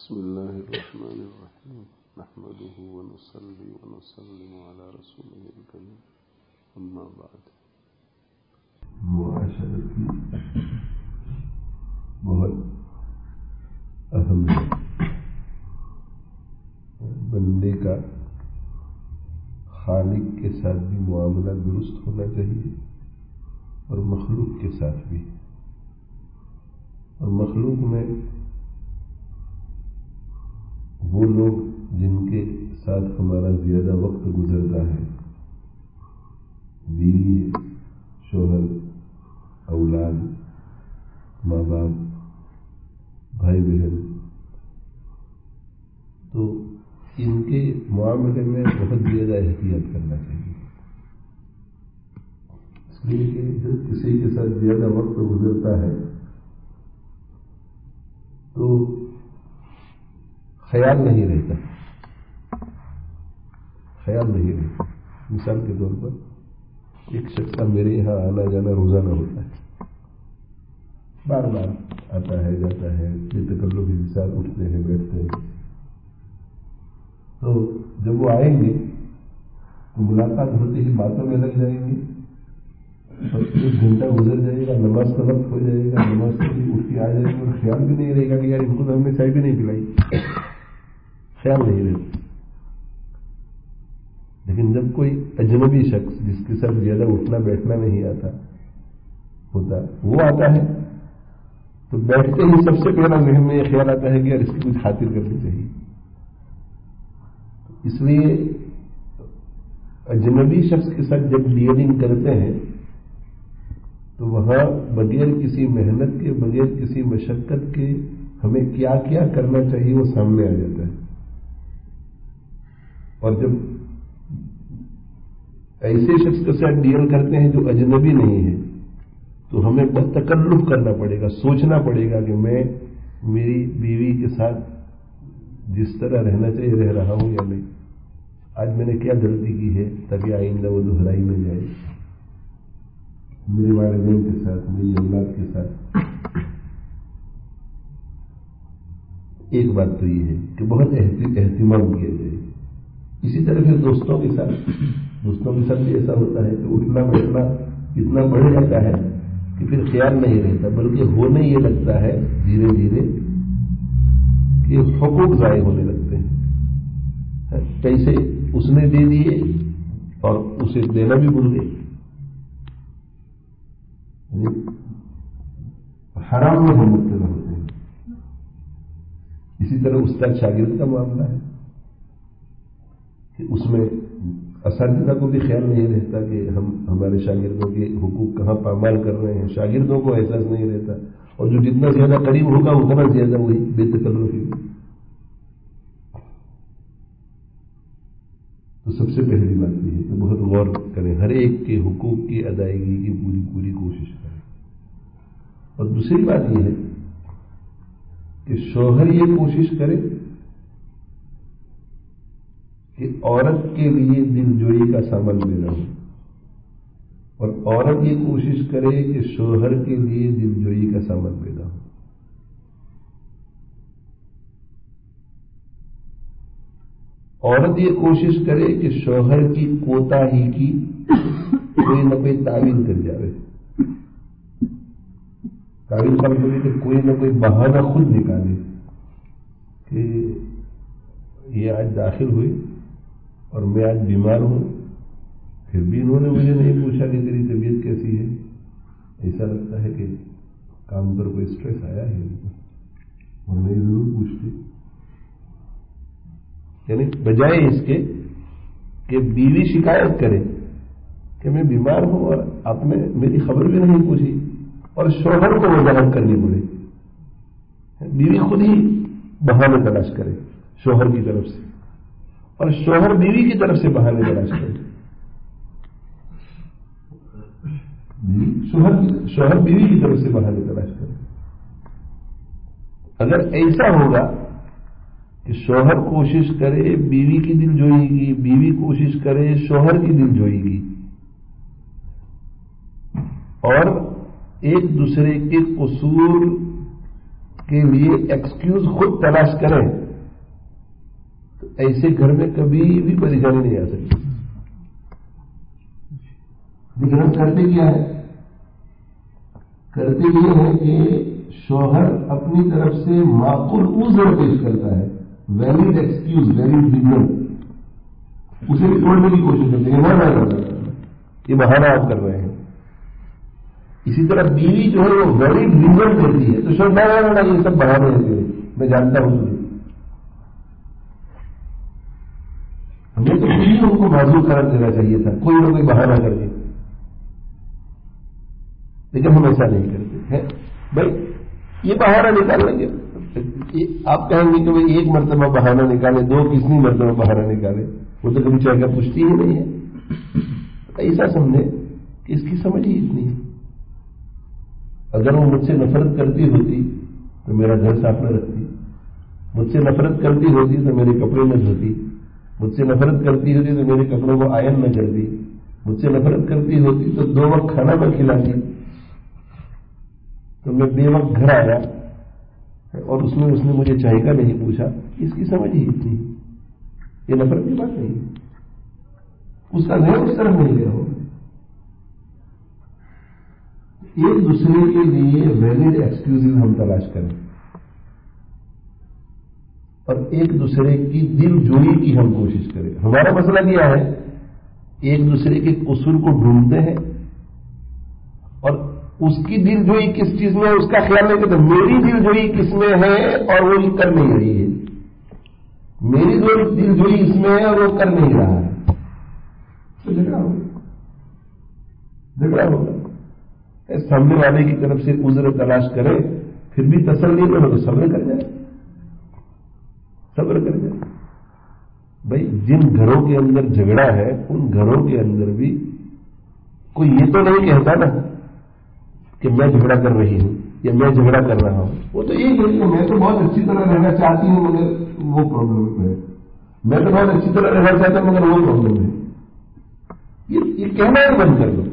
بسم الله الرحمن الرحيم نحمده ونصلي ونسلم على رسوله الكريم أما بعد. معاشرت کی بہت اہم ہے. بندے کا خالق کے ساتھ بھی معاملہ درست ہونا چاہیے اور مخلوق کے ساتھ بھی. اور مخلوق میں وہ لوگ جن کے ساتھ ہمارا زیادہ وقت گزرتا ہے، بیوی، شوہر، اولاد، ماں باپ، بھائی بہن، تو ان کے معاملے میں بہت زیادہ احتیاط کرنا چاہیے. اس لیے کہ جب کسی کے ساتھ زیادہ وقت گزرتا ہے تو خیال نہیں رہتا. مثال کے طور پر ایک شخص کا میرے یہاں آنا جانا روزانہ ہوتا ہے، بار بار آتا ہے جاتا ہے، بے تکلفی کے ساتھ اٹھتے ہیں بیٹھتے ہیں. تو جب وہ آئیں گے تو ملاقات ہوتے ہی باتوں میں لگ جائیں گے اور 1 گھنٹہ گزر جائے گا، نماز کا وقت ہو جائے گا، نماز سے بھی اٹھ کے آ جائیں گے اور خیال بھی نہیں رہے گا کہ یار ان کو تو ہم نے چائے بھی نہیں پلائی. خیال نہیں رہتا. لیکن جب کوئی اجنبی شخص جس کے ساتھ زیادہ اٹھنا بیٹھنا نہیں ہوتا وہ آتا ہے تو بیٹھتے ہی سب سے پہلا ذہن میں یہ خیال آتا ہے کہ یار اس کی کچھ خاطر کرنی چاہیے. اس لیے اجنبی شخص کے ساتھ جب ڈیلنگ کرتے ہیں تو وہاں بغیر کسی محنت کے، بغیر کسی مشقت کے ہمیں کیا کیا کرنا چاہیے وہ سامنے آ جاتا ہے. اور جب ایسے شخص کے ساتھ ڈیل کرتے ہیں جو اجنبی نہیں ہے تو ہمیں بہت تکلف کرنا پڑے گا، سوچنا پڑے گا کہ میں میری بیوی کے ساتھ جس طرح رہنا چاہیے رہ رہا ہوں یا نہیں. آج میں نے کیا غلطی کی ہے تاکہ آئندہ وہ دہرائی نہ جائے. میرے والدین کے ساتھ، میری اولاد کے ساتھ. ایک بات تو یہ ہے کہ بہت اہتمام کیا جائے. اسی طرح پھر دوستوں کے ساتھ بھی ایسا ہوتا ہے کہ اٹھنا بیٹھنا اتنا بڑھ جاتا ہے کہ پھر خیال نہیں رہتا، بلکہ ہونے یہ لگتا ہے دھیرے دھیرے کہ حقوق ضائع ہونے لگتے ہیں. پیسے اس نے دے دیے اور اسے دینا بھی بھول گئے. حرام میں ہم مبتلا ہوتے ہیں. اسی طرح استاد شاگرد کا معاملہ ہے کہ اس میں اساتذہ کو بھی خیال نہیں رہتا کہ ہم ہمارے شاگردوں کے حقوق کہاں پامال کر رہے ہیں. شاگردوں کو احساس نہیں رہتا اور جو جتنا زیادہ قریب ہوگا اتنا زیادہ وہی بے تکلفی. تو سب سے پہلی بات یہ ہے کہ بہت غور کریں، ہر ایک کے حقوق کی ادائیگی کی پوری کوشش کریں. اور دوسری بات یہ ہے کہ شوہر یہ کوشش کرے کہ عورت کے لیے دل جوئی کا سامان دینا ہو، اور عورت یہ کوشش کرے کہ شوہر کے لیے دل جوئی کا سامان پیدا ہو. عورت یہ کوشش کرے کہ شوہر کی کوتاہی کی کوئی نہ کوئی تعویل کر جائے. تعویل کا مطلب ہے کہ کوئی نہ کوئی بہانہ خود نکالے کہ یہ آج داخل ہوئی اور میں آج بیمار ہوں، پھر بھی انہوں نے مجھے نہیں پوچھا کہ تیری طبیعت کیسی ہے. ایسا لگتا ہے کہ کام پر کوئی اسٹریس آیا ہے اور میں ضرور پوچھتی. یعنی بجائے اس کے کہ بیوی شکایت کرے کہ میں بیمار ہوں اور آپ نے میری خبر بھی نہیں پوچھی، اور شوہر کو وضاحت کرنی پڑے، بیوی خود ہی بہانے تلاش کرے شوہر کی طرف سے اور شوہر بیوی کی طرف سے بہانے تلاش کرے. شوہر بیوی کی طرف سے بہانے تلاش کرے. اگر ایسا ہوگا کہ شوہر کوشش کرے بیوی کی دل جوئی کی، بیوی کوشش کرے شوہر کی دل جوئی کی، اور ایک دوسرے کے قصور کے لیے ایکسکیوز خود تلاش کریں تو ایسے گھر میں کبھی بھی پریشانی نہیں آ سکتی. لیکن ہم کرتے کیا ہے؟ کرتے یہ ہے کہ شوہر اپنی طرف سے معقول عذر پیش کرتا ہے، ویلڈ ایکسکیوز، ویلڈ ریزن، اسے بھی توڑنے کی کوشش کرتے ہیں. یہ بہانہ آپ کر رہے ہیں. اسی طرح بیوی جو ہے وہ ویلڈ ریزن دیتی ہے تو شوہر نہ یہ سب بہانے ہوتے ہیں، میں جانتا ہوں تجھے. ہمیں تو بیوی ان کو معذور قرار دینا چاہیے تھا، کوئی نہ کوئی بہانہ کر کے. لیکن ہم ایسا نہیں کرتے ہیں. بھائی یہ بہانہ نکال لیں گے، آپ کہیں گے کہ بھائی ایک مرتبہ بہانہ نکالے، دو کتنی مرتبہ بہانہ نکالے، وہ تو کبھی چاہ کر پوچھتی ہی نہیں ہے. ایسا سمجھے کہ اس کی سمجھ ہی اتنی ہے. اگر وہ مجھ سے نفرت کرتی ہوتی تو میرا گھر صاف نہ رکھتی، مجھ سے نفرت کرتی ہوتی تو میرے کپڑے نہ دھوتی، مجھ سے نفرت کرتی ہوتی تو میرے کپڑوں کو آئرن نہ کرتی، مجھ سے نفرت کرتی ہوتی تو 2 وقت کھانا نہ کھلاتی. تو میں بے وقت گھر آیا اور اس نے مجھے چاہے گا نہیں پوچھا. اس کی سمجھ ہی اتنی. یہ نفرت کی بات نہیں، اس کا ذہن اس طرف نہیں گیا ہو. ایک دوسرے کے لیے ویلڈ ایکسکیوز ہم تلاش کریں اور ایک دوسرے کی دل جوئی کی ہم کوشش کریں. ہمارا مسئلہ کیا ہے؟ ایک دوسرے کے قصور کو ڈھونڈتے ہیں اور اس کی دل جوئی کس چیز میں ہے اس کا خیال نہیں کرتے. میری دل جوئی کس میں ہے اور وہ کر نہیں رہی ہے، میری دل جوئی اس میں ہے اور وہ کر نہیں رہا ہے، تو جھگڑا ہوگا. سامنے والے کی طرف سے عذر تلاش کرے، پھر بھی تسلی نہ ہو تو صبر کر جائے، صبر کر جائے. بھائی جن گھروں کے اندر جھگڑا ہے ان گھروں کے اندر بھی کوئی یہ تو نہیں کہتا نا کہ میں جھگڑا کر رہی ہوں یا میں جھگڑا کر رہا ہوں. وہ تو یہی کہتی ہے میں تو بہت اچھی طرح رہنا چاہتی ہوں مگر وہ پرابلم ہے، میں تو بہت اچھی طرح رہنا چاہتا ہوں مگر وہ پرابلم ہے. یہ کہنا ہی بند کر دو،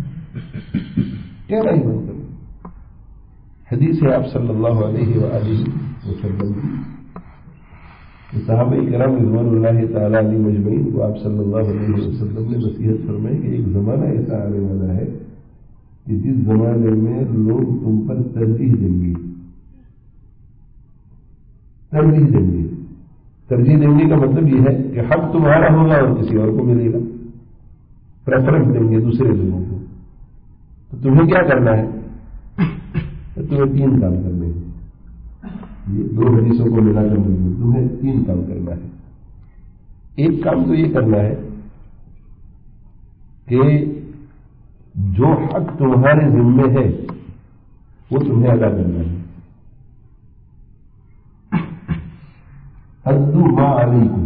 کہنا ہی بند کر دو. حدیث ہے آپ صلی اللہ علیہ وآلہ وسلم کی، صحابہ کرام رضوان اللہ تعالی علیہ مجمعین کو آپ صلی اللہ علیہ وسلم نے نصیحت فرمائی کہ ایک زمانہ ایسا آنے والا ہے کہ جس زمانے میں لوگ تم پر ترجیح دیں گے. ترجیح دینے کا مطلب یہ ہے کہ حق تمہارا ہوگا اور کسی اور کو ملے گا. پریفرنس دیں گے دوسرے لوگوں کو. تو تمہیں کیا کرنا ہے؟ تمہیں 3 کام کرنے ہیں. یہ 2 حدیثوں کو ملا کر تمہیں 3 کام کرنا ہے. ایک کام تو یہ کرنا ہے کہ جو حق تمہارے ذمے ہے وہ تمہیں ادا کرنا ہے. ادو ما علیکم،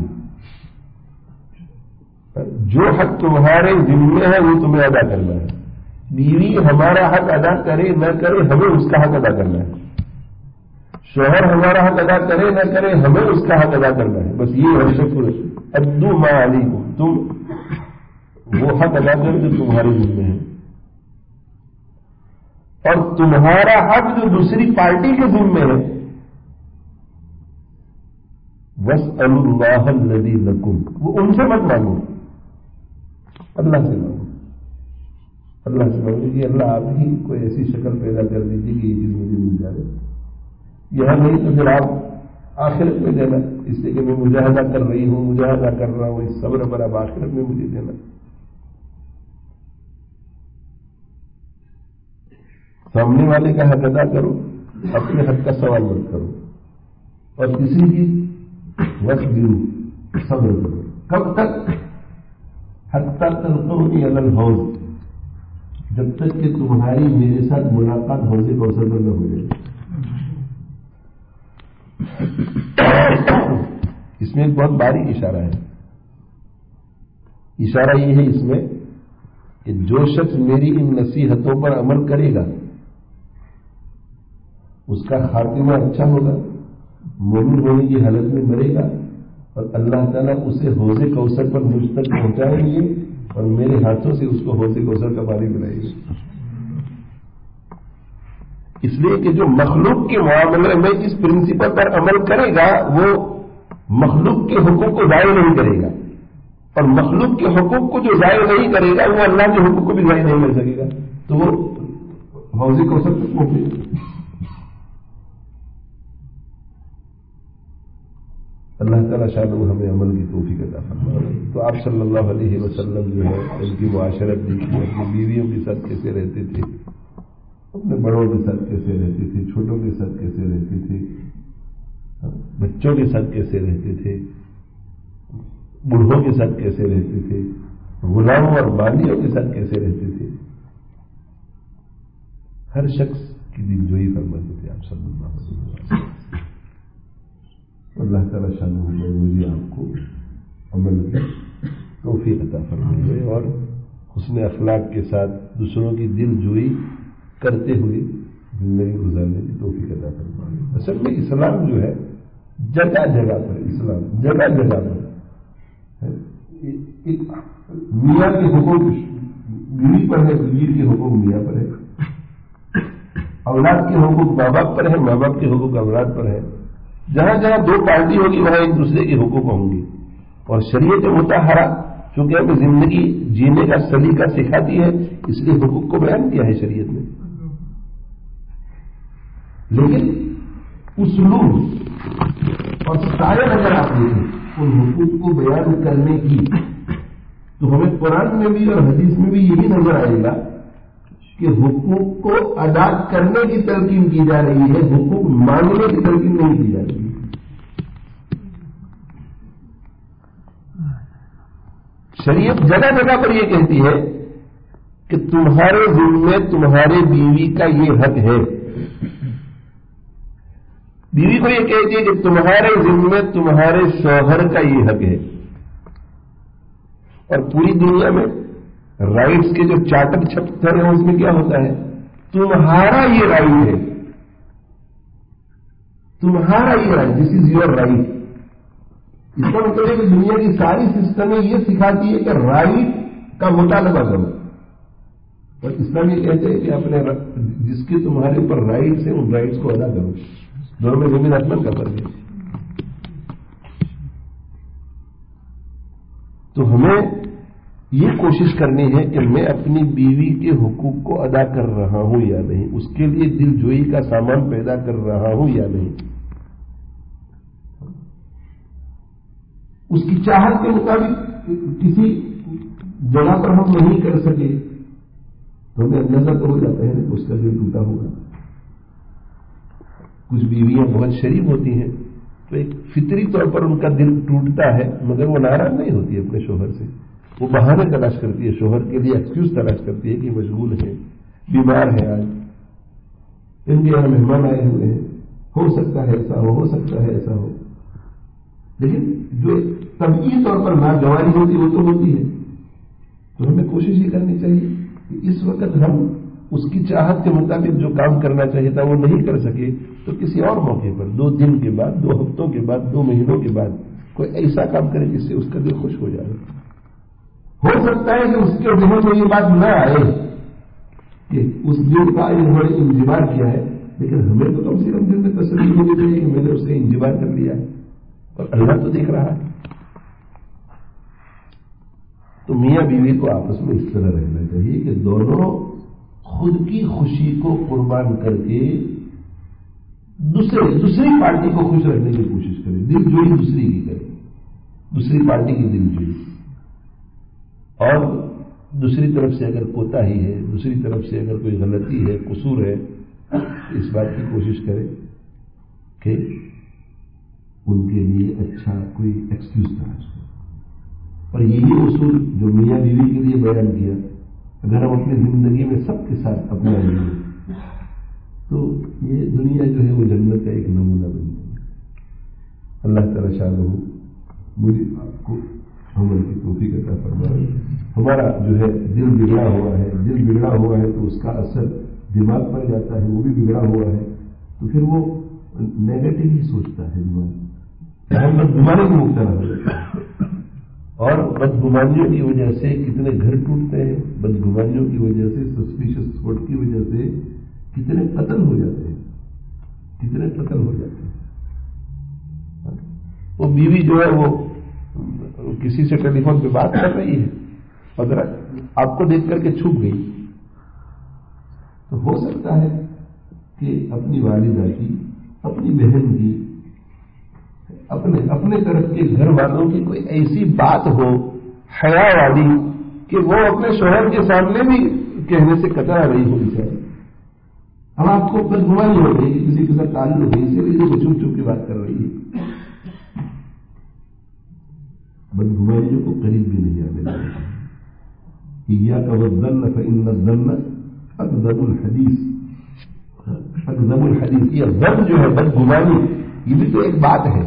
جو حق تمہارے ذمے ہے وہ تمہیں ادا کرنا ہے. بیوی ہمارا حق ادا کرے نہ کرے ہمیں اس کا حق ادا کرنا ہے. شوہر ہمارا حق ادا کرے نہ کرے ہمیں اس کا حق ادا کرنا ہے. بس یہ ہے شکر. ادو ما علیکم، تم وہ حق ادا کرو جو تمہارے ذمے ہے. اور تمہارا حق جو دوسری پارٹی کے ذمے ہے وَاسْأَلُوا اللَّهَ الَّذِي لَكُمْ، وہ ان سے مت مانگو، اللہ سے مانگو. اللہ سے مانگو کہ اللہ آپ ہی کوئی ایسی شکل پیدا کر دیجیے کہ یہ چیز مجھے مل جائے. یہاں نہیں تو پھر آپ آخرت میں دینا، اس لیے کہ میں مجاہدہ کر رہی ہوں، مجاہدہ کر رہا ہوں، اس صبر پر اب آخرت میں مجھے دینا. سامنے والے کا حق ادا کرو، اپنے حق کا سوال مت کرو. اور کسی کی وقت صبر کرو. کب تک؟ حتی تلقونی علی الحوض، جب تک کہ تمہاری میرے ساتھ ملاقات حوض کوثر پر نہ ہو جائے. اس میں ایک بہت باریک اشارہ ہے. اشارہ یہ ہے اس میں کہ جو شخص میری ان نصیحتوں پر عمل کرے گا اس کا خاتمہ اچھا ہوگا، مومن ہونے کی حالت میں مرے گا اور اللہ تعالیٰ اسے حوض کوثر پر مجھ تک پہنچائیں گے اور میرے ہاتھوں سے اس کو حوض کوثر کا پانی پلائیں گے. اس لیے کہ جو مخلوق کے معاملے میں جس پرنسپل پر عمل کرے گا وہ مخلوق کے حقوق کو ضائع نہیں کرے گا، اور مخلوق کے حقوق کو جو ضائع نہیں کرے گا وہ اللہ کے حقوق کو بھی ضائع نہیں کر سکے گا، تو وہ حوض کوثر تک پہنچے۔ اللہ تعالیٰ شاید وہ ہمیں عمل کی توفیق عطا فرمائے۔ تو آپ صلی اللہ علیہ وسلم جو ہے ان کی معاشرت دیکھی، اپنی بیویوں کے ساتھ کیسے رہتے تھے، اپنے بڑوں کے ساتھ کیسے رہتے تھے، چھوٹوں کے ساتھ کیسے رہتے تھے، بچوں کے ساتھ کیسے رہتے تھے، بوڑھوں کے ساتھ کیسے رہتے تھے، غلاموں اور باندیوں کے ساتھ کیسے رہتے تھے، ہر شخص کی دلجوئی فرماتے تھے آپ صلی اللہ علیہ وسلم۔ اللہ تعالیٰ شان مجھے آپ کو عمل کی توفیق عطا فرمائے اور حسن اخلاق کے ساتھ دوسروں کی دل جوئی کرتے ہوئے زندگی گزارنے کی توفیق عطا فرمائے۔ اصل میں اسلام جو ہے جگہ جگہ پر، اسلام جگہ جگہ پر ایک میاں کے حقوق بیوی پر ہے، بیوی کے حقوق میاں پر ہے، اولاد کے حقوق ماں باپ پر ہے، ماں باپ کے حقوق اولاد پر ہے۔ جہاں جہاں دو پارٹی ہوگی وہاں ایک دوسرے کے حقوق ہوں گے، اور شریعت مطہرہ چونکہ ہمیں زندگی جینے کا سلیقہ سکھاتی ہے اس لیے حقوق کو بیان کیا ہے شریعت نے، لیکن اسلوب اور سٹائل اگر آپ دیکھیں ان حقوق کو بیان کرنے کی تو ہمیں قرآن میں بھی اور حدیث میں بھی یہی نظر آئے گا کہ حقوق کو ادا کرنے کی تلقین کی جا رہی ہے، حقوق مانگنے کی تلقین نہیں کی جا رہی ہے۔ شریعت جگہ جگہ پر یہ کہتی ہے کہ تمہارے ذمے تمہارے بیوی کا یہ حق ہے، بیوی کو یہ کہتی ہے کہ تمہارے ذمے تمہارے شوہر کا یہ حق ہے، اور پوری دنیا میں رائٹس کے جو چارٹر چھپتے ہیں اس میں کیا ہوتا ہے، تمہارا یہ رائٹ ہے، تمہارا یہ right, this is your right. اس کا مطلب ہے کہ دنیا کی ساری سسٹمیں یہ سکھاتی ہے کہ رائٹ کا مطالبہ کرو، اور اسلام یہ کہتے ہیں کہ اپنے جس کے تمہارے اوپر رائٹس ہیں ان رائٹس کو ادا کرو۔ دونوں میں زمین آسمان کا فرق ہے۔ تو ہمیں یہ کوشش کرنی ہے کہ میں اپنی بیوی کے حقوق کو ادا کر رہا ہوں یا نہیں، اس کے لیے دل جوئی کا سامان پیدا کر رہا ہوں یا نہیں، اس کی چاہت کے مطابق کسی جگہ پر ہم نہیں کر سکے تو ہمیں اندازہ تو ہو جاتا ہے کہ اس کا دل ٹوٹا ہوگا۔ کچھ بیویاں بہت شریف ہوتی ہیں تو ایک فطری طور پر ان کا دل ٹوٹتا ہے، مگر وہ ناراض نہیں ہوتی اپنے شوہر سے، وہ بہانے تلاش کرتی ہے، شوہر کے لیے ایکسکیوز تلاش کرتی ہے کہ مشغول ہے، بیمار ہے، آج ان کے یہاں مہمان آئے ہوئے ہیں، ہو سکتا ہے ایسا ہو سکتا ہے ایسا ہو، لیکن جو طبعی طور پر ناگواری ہوتی وہ تو ہوتی ہے۔ تو ہمیں کوشش یہ کرنی چاہیے کہ اس وقت ہم اس کی چاہت کے مطابق جو کام کرنا چاہیے تھا وہ نہیں کر سکے تو کسی اور موقع پر 2 دن کے بعد، 2 ہفتوں کے بعد، 2 مہینوں کے بعد کوئی ایسا کام کرے جس سے اس کا دل خوش ہو جائے۔ ہو سکتا ہے کہ اس کے ذہن میں یہ بات نہ آئے کہ اس دل کا انہوں نے انجبار کیا ہے، لیکن ہمیں تو کم سے کم دل میں تسلی ہونی چاہیے کہ میں نے اس کا انجبار کر لیا ہے اور اللہ تو دیکھ رہا ہے۔ تو میاں بیوی کو آپس میں اس طرح رہنا چاہیے کہ دونوں خود کی خوشی کو قربان کر کے دوسری پارٹی کو خوش رکھنے کی کوشش کرے، دل جوئی دوسری کی کرے، دوسری پارٹی کی دل جوئی، اور دوسری طرف سے اگر کوتاہی ہے، دوسری طرف سے اگر کوئی غلطی ہے، قصور ہے، اس بات کی کوشش کرے کہ ان کے لیے اچھا کوئی ایکسکیوز تلاش کرے۔ اور یہی اصول جو میاں بیوی کے لیے بیان کیا اگر ہم اپنی زندگی میں سب کے ساتھ اپنائیں گے تو یہ دنیا جو ہے وہ جنت کا ایک نمونہ بن جائے گی۔ اللہ تعالیٰ شاہ مجھے آپ کو عمل کی توفیق عطا فرمائے۔ ہمارا جو ہے دل بگڑا ہوا ہے، دل بگڑا ہوا ہے تو اس کا اثر دماغ پر جاتا ہے، وہ بھی بگڑا ہوا ہے تو پھر وہ نیگیٹو ہی سوچتا ہے، دماغ ہم بدگمانی کو مبتلا ہو جاتا ہے، اور بدگمانیوں کی وجہ سے کتنے گھر ٹوٹتے ہیں، بدگمانیوں کی وجہ سے، سسپیشس تھاٹ کی وجہ سے کتنے قتل ہو جاتے ہیں، کتنے قتل ہو جاتے ہیں. وہ بیوی جو ہے وہ کسی سے ٹیلی فون پہ بات کر رہی ہے، اگر آپ کو دیکھ کر کے چھپ گئی تو ہو سکتا ہے کہ اپنی والدہ کی، اپنی بہن کی، اپنے طرف کے گھر والوں کی کوئی ایسی بات ہو حیا والی کہ وہ اپنے شوہر کے سامنے بھی کہنے سے کترا رہی ہو. اسے اب آپ کو بدگمانی ہو گئی کہ کسی کے ساتھ تعلق ہو گئی، اسی وجہ سے چھپ چھپ کی بات کر رہی ہے. بدگمانیوں کو قریب بھی نہیں آنے لگا. إياك والظن فإن الظن أكذب الحديث. أكذب الحديث. یہ ظن جو ہے بدگمانی، یہ بھی تو ایک بات ہے.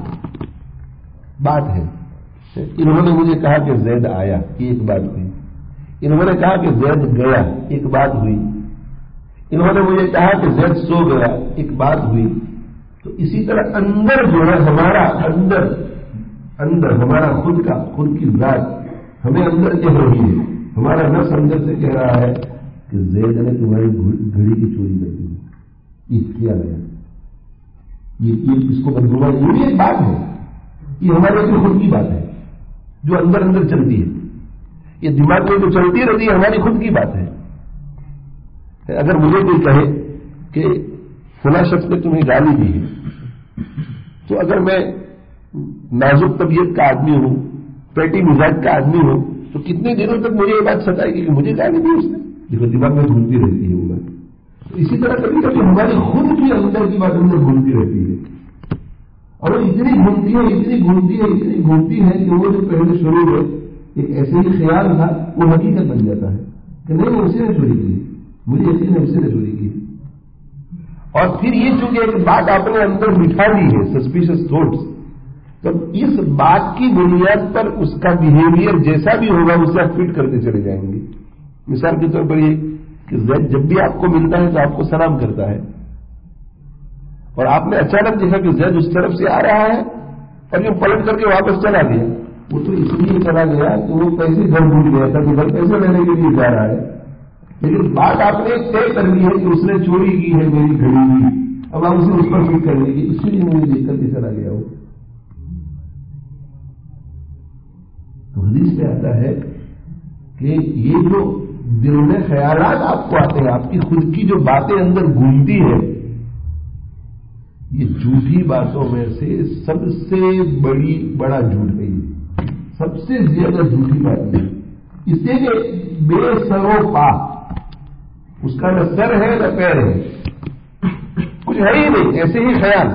انہوں نے مجھے کہا کہ زید آیا، ایک بات ہوئی. انہوں نے کہا کہ زید گیا، ایک بات ہوئی. انہوں نے مجھے کہا کہ زید سو گیا، ایک بات ہوئی. تو اسی طرح اندر جو ہے ہمارا اندر ہمارا خود کی ذات ہمیں اندر کہہ رہی ہے، ہمارا نفس اندر سے کہہ رہا ہے کہ زید نے تمہاری گھڑی کی چوری کر دی. یہ کیا گیا، یہ اس کو بدگمانی، یہ بھی ایک بات ہے. یہ ہمارے اپنی خود کی بات ہے جو اندر چلتی ہے. یہ دماغ میں جو چلتی رہتی ہے ہماری خود کی بات ہے. اگر مجھے کوئی کہے کہ فلاں شخص نے تمہیں گالی دی ہے، تو اگر میں نازک طبیعت کا آدمی ہوں، پیٹی مزاج کا آدمی ہوں، تو کتنے دنوں تک مجھے یہ بات ستائے گی کہ مجھے گالی دی اس نے. دیکھو دماغ میں گھومتی رہتی ہے وہ بات. اسی طرح کبھی کبھی ہماری خود کی اندر کی بات اندر گھومتی رہتی ہے، اور وہ اتنی گھومتی ہے کہ وہ جو پہلے شروع میں ایک ایسے ہی خیال تھا وہ حقیقت بن جاتا ہے کہ نہیں اسی نے چوری کی، مجھے اسی نے چوری کی. اور پھر یہ چونکہ ایک بات آپ نے اندر بٹھا دی ہے، سسپیشس تھاٹس، تو اس بات کی بنیاد پر اس کا بیہیویئر جیسا بھی ہوگا اسے آپ فٹ کرتے چلے جائیں گے. مثال کے طور پر یہ کہ زید جب بھی آپ کو ملتا ہے تو آپ کو سلام کرتا ہے، اور آپ نے اچانک دیکھا کہ زید اس طرف سے آ رہا ہے اور یہ پلٹ کر کے واپس چلا گیا. وہ تو اس لیے چلا گیا کہ وہ پیسے گھر بھول گیا تھا، تو گھر پیسے لینے کے لیے جا رہا ہے. لیکن بات آپ نے طے کر لی ہے کہ اس نے چوری کی ہے میری گھڑی کی، اب آپ اسے اس پر فٹ کر لیں گے، اسی لیے مجھے دیکھ کر کے چلا گیا. وہ تو حدیث میں آتا ہے کہ یہ جو دل میں خیالات آپ کو آتے ہیں، آپ کی خود کی جو باتیں اندر گھومتی ہے، یہ جھوٹی باتوں میں سے سب سے بڑا جھوٹ ہے. یہ سب سے زیادہ جھوٹی بات ہے. اسے کہ بے سرو پا، اس کا نہ سر ہے نہ پیر ہے، کچھ ہے ہی نہیں، ایسے ہی خیال.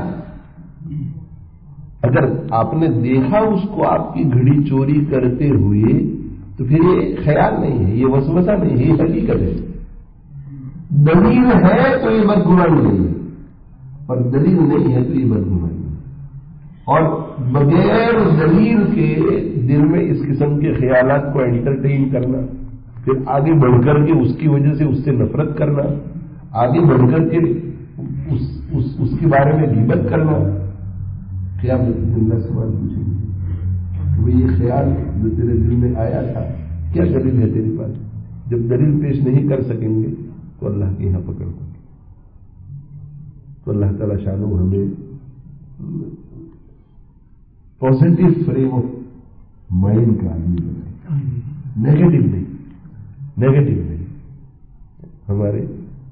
اگر آپ نے دیکھا اس کو آپ کی گھڑی چوری کرتے ہوئے تو پھر یہ خیال نہیں ہے، یہ وسوسہ نہیں ہے، یہ حقیقت ہے. دلیل ہے تو یہ بدگمانی نہیں ہے، اور دلیل نہیں ہے تو یہ بدگمانی ہے. اور بغیر دلیل کے دل میں اس قسم کے خیالات کو انٹرٹین کرنا، پھر آگے بڑھ کر کے اس کی وجہ سے اس سے نفرت کرنا، آگے بڑھ کر کے اس کے بارے میں غیبت کرنا، کیا اللہ سوال پوچھیں گے وہ یہ خیال جو تیرے دل میں آیا تھا کیا دلیل ہے تیرے پاس؟ جب دلیل پیش نہیں کر سکیں گے تو اللہ کے یہاں پکڑ دیں گے. تو اللہ تعالیٰ شانو ہمیں پازیٹو فریم آف مائنڈ کا آدمی بنائے، نیگیٹو نہیں. ہمارے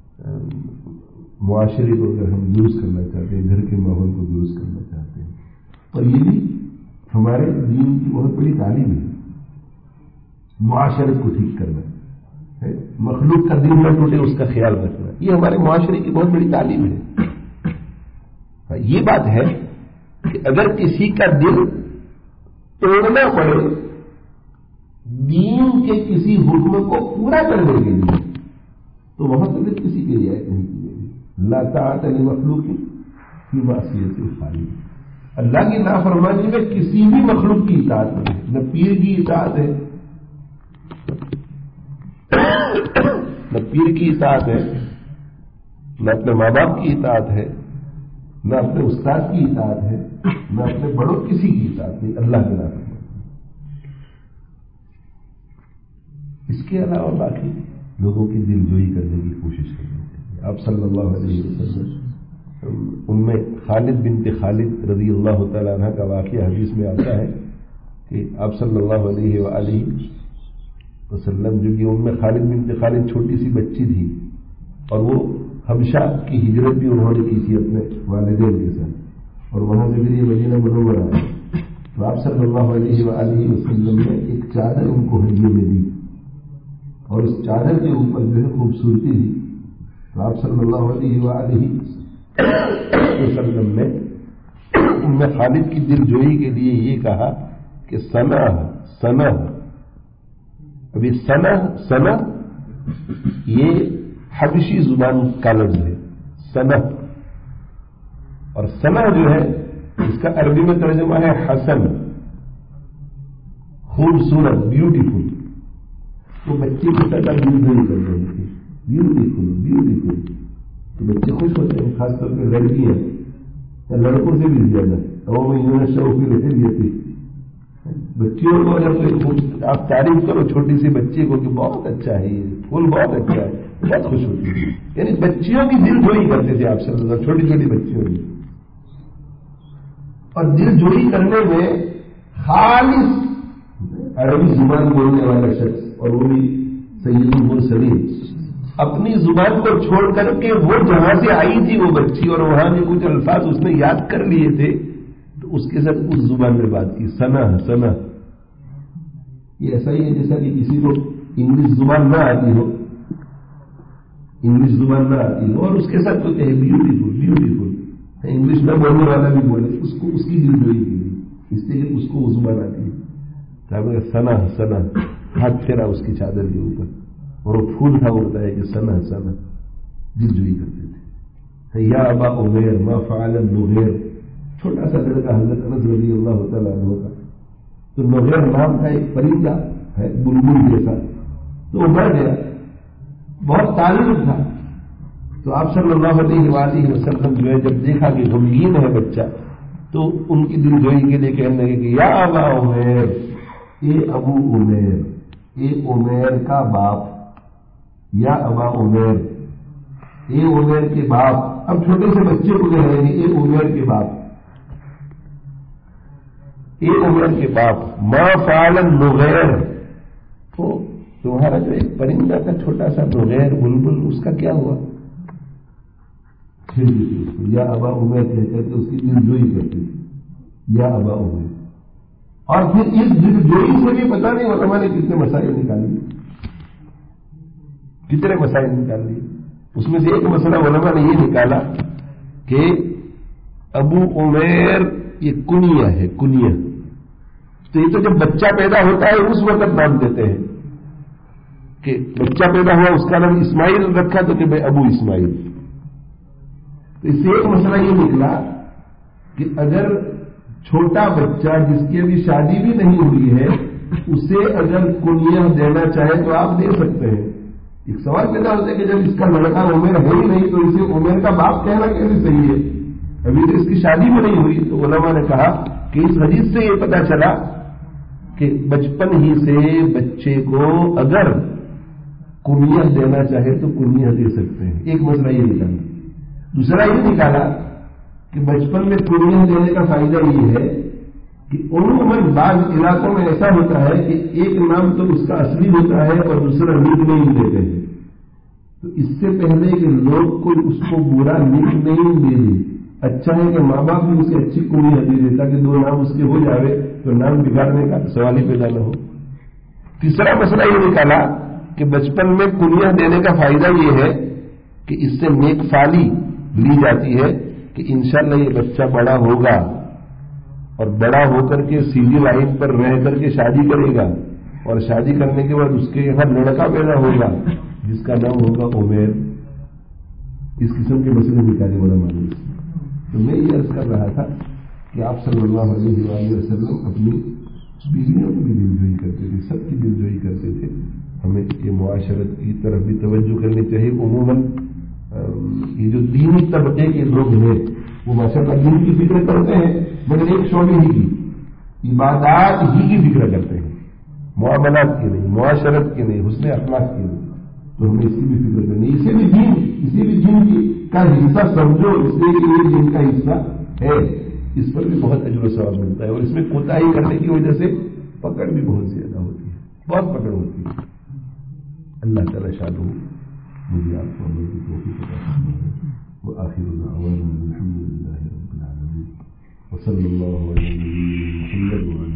معاشرے کو اگر ہم درست کرنا چاہتے ہیں، گھر کے ماحول کو درست کرنا چاہتے ہیں، اور یہ بھی ہمارے دین کی بہت بڑی تعلیم ہے، معاشرت کو ٹھیک کرنا ہے، مخلوق کا دل نہ ٹوٹے اس کا خیال رکھنا، یہ ہمارے معاشرے کی بہت بڑی تعلیم ہے. یہ بات ہے کہ اگر کسی کا دل توڑنا پڑے دین کے کسی حکم کو پورا کرنے کے لیے تو وہاں سے پھر کسی کی رعایت نہیں کی جائے گی. لا طاعۃ لمخلوق فی معصیۃ الخالق. اللہ کی نافرمانی میں کسی بھی مخلوق کی اطاعت نہیں، نہ پیر کی اطاعت ہے، نہ پیر کی اطاعت ہے، نہ اپنے ماں باپ کی اطاعت ہے، نہ اپنے استاد کی اطاعت ہے، نہ اپنے بڑوں کسی کی اطاعت نہیں، اللہ کی نافرمانی. اس کے علاوہ باقی لوگوں کی دل جوئی کرنے کی کوشش کرنی چاہیے. آپ صلی اللہ علیہ وسلم. خالد بنت خالد رضی اللہ تعالیٰ عنہ کا واقعہ حدیث میں آتا ہے کہ آپ صلی اللہ علیہ وآلہ وسلم جو کہ خالد بنت خالد چھوٹی سی بچی تھی اور وہ حبشہ کی ہجرت بھی انہوں نے کی تھی اپنے والدین کے ساتھ اور وہاں سے پھر یہ مدینہ منورہ ہے. تو آپ صلی اللہ علیہ وآلہ وسلم نے ایک چادر ان کو ہدیے میں دی اور اس چادر کے اوپر جو ہے خوبصورتی تھی. تو آپ صلی اللہ علیہ وآلہ وسلم نے خالد کی دل جوئی کے لیے یہ کہا کہ سنہ ابھی سنہ یہ حبشی زبان کا لفظ ہے سنہ، اور سنہ جو ہے اس کا عربی میں ترجمہ ہے حسن، خوبصورت، بیوٹیفل. تو بچے کی طرح بیوٹیفل کر رہے تھے، بیوٹیفل. تو بچے خوش ہوتے ہیں، خاص طور پہ لڑکیاں یا لڑکوں سے بھی زیادہ. اور میں یوں شوق بھی رہتے یہ تھی بچیوں کو اگر آپ تعریف کرو چھوٹی سی بچی کو کہ بہت اچھا ہے یہ پھول بہت اچھا ہے، بہت خوش ہوتی ہے. یعنی بچیوں کی دل جوئی کرتے تھے آپ صلی اللہ علیہ وسلم، چھوٹی چھوٹی بچیوں کی. اور دل جوئی کرنے میں خالص عربی زبان بولنے والا شخص اور وہ بھی سید المرسلین اپنی زبان کو چھوڑ کر کے وہ جہاں سے آئی تھی وہ بچی اور وہاں کے کچھ الفاظ اس نے یاد کر لیے تھے تو اس کے ساتھ اس زبان میں بات کی. سنہ یہ ایسا ہی ہے جیسا کہ کسی کو انگلش زبان نہ آتی ہو اور اس کے ساتھ تو کہے بیوٹیفل. انگلش نہ بولنے والا بھی بولے اس کو اس کی دل جوئی کی گئی اس لیے اس کو وہ زبان آتی ہے. سنہ ہاتھ پھیرا اس کی چادر کے اوپر اور وہ پھول تھا وہ بتایا کہ سنہ دل جوئی کرتے تھے. یا ابا عمیر ما فعل النغیر، چھوٹا سا لڑکا حضرت انس رضی اللہ تعالیٰ عنہ کا. تو نغیر نام کا ایک پرندہ ہے بلبل جیسا، تو وہ مر گیا، بہت تعلق تھا. تو آپ صلی اللہ علیہ وآلہ وسلم جو ہے جب دیکھا کہ غمگین ہے بچہ تو ان کی دل جوئی کے لیے کہنے لگے کہ یا ابا عمیر، اے ابو عمیر، اے عمیر کا باپ، یا ابا عمیر، اے عمیر کے باپ. اب چھوٹے سے بچے کو کہہ رہے ہیں اے عمیر کے باپ، اے عمیر کے باپ. ما فعل النغیر، تو تمہارا جو ایک پرندہ تھا چھوٹا سا نغیر بلبل اس کا کیا ہوا؟ یا ابا عمیر کہتے تھے، اس کی دل جوئی کرتے تھے یا ابا عمیر. اور پھر اس دل جوئی سے بھی پتہ نہیں علماء نے کتنے مسائل نکال لیے. اس میں سے ایک مسئلہ علماء نے یہ نکالا کہ ابو عمیر یہ کنیہ ہے، کنیہ. تو یہ تو جب بچہ پیدا ہوتا ہے اس وقت نام دیتے ہیں کہ بچہ پیدا ہوا اس کا نام اسماعیل رکھا تو کہ بھائی ابو اسماعیل. تو اس سے ایک مسئلہ یہ نکلا کہ اگر چھوٹا بچہ جس کی ابھی شادی بھی نہیں ہوئی ہے اسے اگر کنیہ دینا چاہے تو آپ دے سکتے ہیں. ایک سوال پیدا ہوتا ہے کہ جب اس کا لڑکا عمیر ہے ہی نہیں تو اسے عمیر کا باپ کہنا کیسے صحیح ہے؟ ابھی تو اس کی شادی بھی نہیں ہوئی. تو علماء نے کہا کہ اس حدیث سے یہ پتا چلا کہ بچپن ہی سے بچے کو اگر کنیہ دینا چاہے تو کنیہ دے سکتے ہیں. ایک مسئلہ یہ نکالا. دوسرا یہ نکالا کہ بچپن میں کنیہ دینے کا فائدہ یہ ہے کہ عموماً بعض علاقوں میں ایسا ہوتا ہے کہ ایک نام تو اس کا اصلی ہوتا ہے اور دوسرا نک نیم دیتے ہیں. تو اس سے پہلے کہ لوگ کوئی اس کو برا نک نیم دے دے، اچھا ہے کہ ماں باپ بھی اسے اچھی کنیہ دے دے تاکہ دو نام اس کے ہو جاوے تو نام بگاڑنے کا سوال ہی پیدا نہ ہو. تیسرا مسئلہ یہ نکالا کہ بچپن میں کنیہ دینے کا فائدہ یہ ہے کہ اس سے نیک فالی لی جاتی ہے کہ انشاءاللہ یہ بچہ بڑا ہوگا اور بڑا ہو کر کے سیدھی لائن پر رہ کر کے شادی کرے گا اور شادی کرنے کے بعد اس کے یہاں لڑکا پیدا ہوگا جس کا نام ہوگا عمیر. اس قسم کے مسئلے نکالے والا معلوم. تو میں یہ عرض کر رہا تھا کہ آپ صلی اللہ علیہ وآلہ وسلم اپنی بیویوں کی بھی دلجوئی کرتے تھے، سب کی دلجوئی کرتے تھے. ہمیں یہ معاشرت کی طرف بھی توجہ کرنی چاہیے. عموماً یہ جو دینی طبقے کے لوگ ہیں وہ ماشاءاللہ دین کی فکر کرتے ہیں مگر ایک شعبے ہی کی، عبادات ہی کی فکر کرتے ہیں، معاملات کی نہیں، معاشرت کی نہیں، حسن اخلاق کی نہیں. تو ہمیں اس کی بھی فکر کرنی ہے. اسی بھی جن کا حصہ سمجھو، اس لیے کہ یہ جن کا حصہ ہے، اس پر بھی بہت اجر و ثواب ملتا ہے. اور اس میں کوتاہی کرنے کی وجہ سے پکڑ بھی بہت زیادہ ہوتی ہے، بہت پکڑ ہوتی ہے. اللہ تعالیٰ شاد ہو مجھے آپ کو عمل کی توفیق عطا فرمائے. وآخر دعوانا الحمد لله رب العالمين وصلى الله على نبينا محمد وعلى